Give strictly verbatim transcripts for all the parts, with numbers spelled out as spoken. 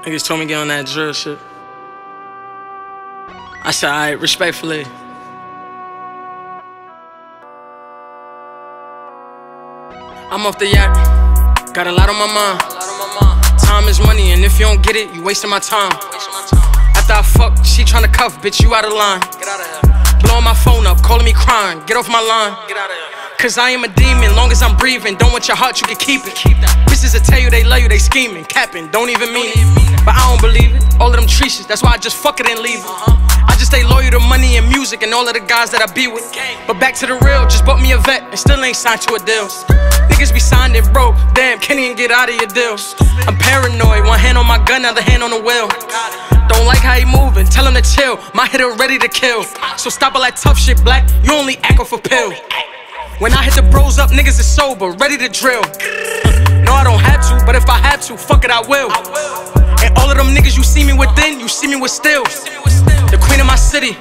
Niggas told me get on that drill shit. I said, alright, respectfully. I'm off the yacht, got a lot on my mind. Time is money, and if you don't get it, you wasting my time. After I fuck, she tryna cuff, bitch, you out of line. Blowing my phone up, calling me crying, get off my line. Cause I am a demon, long as I'm breathing. Don't want your heart, you can keep it. Bitches that tell you they love you, they scheming, capping, don't even mean it. But I don't believe it, all of them treaches, that's why I just fuck it and leave it. I just stay loyal to money and music and all of the guys that I be with. But back to the real, just bought me a vet and still ain't signed to a deal. Niggas be signed and broke, damn, can't even get out of your deal. I'm paranoid, one hand on my gun, other hand on the wheel. Don't like how he moving, tell him to chill, my hitter ready to kill. So stop all that tough shit, black, you only act off a pill. When I hit the bros up, niggas is sober, ready to drill. No, I don't have to, but if I have to, fuck it, I will. And all of them niggas you see me within, you see me with still. The queen of my city,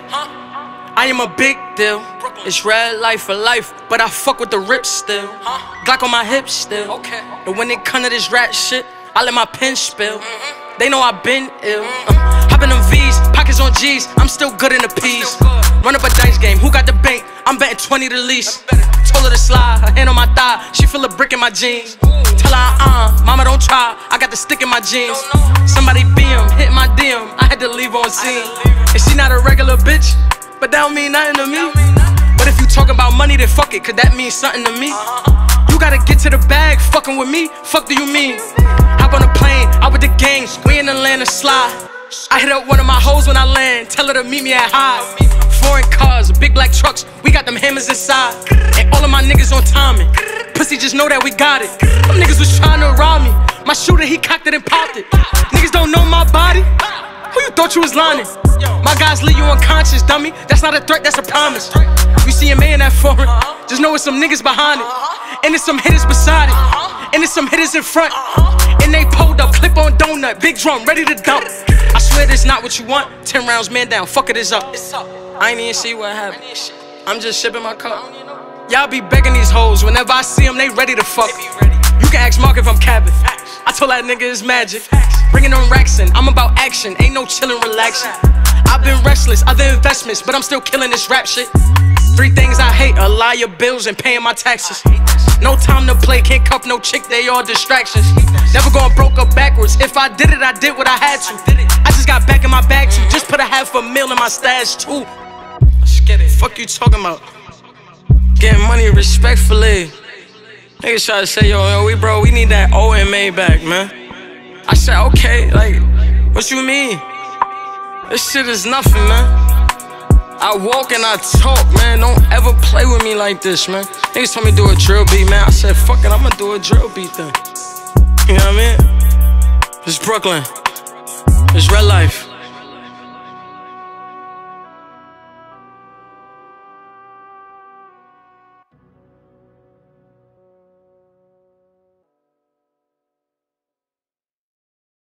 I am a big deal. It's red life for life, but I fuck with the rips still. Glock on my hips still. And when it come to this rat shit, I let my pen spill. They know I been ill. uh, Hop in them V's, pockets on G's, I'm still good in the P's. Run up a dice game, who got the bank? I'm betting twenty the least. Told her to slide, her hand on my thigh, she feel a brick in my jeans. Tell her uh, mama don't try, I got the stick in my jeans. Somebody B M, hit my D M, I had to leave on scene. And she not a regular bitch, but that don't mean nothing to me. But if you talk about money, then fuck it, cause that means something to me. You gotta get to the bag, fucking with me, fuck do you mean? Hop on a plane, out with the gang, we in Atlanta slide. I hit up one of my hoes when I land, tell her to meet me at high. Foreign cars, big black trucks, we got them hammers inside. And all of my niggas on timing, pussy just know that we got it. Them niggas was trying to rob me, my shooter he cocked it and popped it. Niggas don't know my body, who you thought you was lying? My guys leave you unconscious, dummy, that's not a threat, that's a promise. You see a man that foreign, just know it's some niggas behind it. And it's some hitters beside it, and it's some hitters in front. And they pulled up, clip on donut, big drum, ready to dump. I swear this not what you want, ten rounds man down, fuck it is up. I ain't even see what happened, I'm just shipping my cup. Y'all be begging these hoes, whenever I see them, they ready to fuck. You can ask Mark if I'm capping, I told that nigga it's magic. Bringing them racks in, I'm about action, ain't no chillin', relaxing. I've been restless, other investments, but I'm still killing this rap shit. Three things I hate, a liar, bills, and paying my taxes. No time to play, can't cuff no chick, they all distractions. Never going broke up backwards, if I did it, I did what I had to. I just got back in my bag too, just put a half a mil in my stash too. Let's get it. Fuck you talking about? Getting money respectfully. Niggas try to say, yo, yo, we bro, we need that O M A back, man. I said, okay, like, what you mean? This shit is nothing, man. I walk and I talk, man. Don't ever play with me like this, man. Niggas told me to do a drill beat, man. I said, fuck it, I'ma do a drill beat then. You know what I mean? It's Brooklyn. It's red life.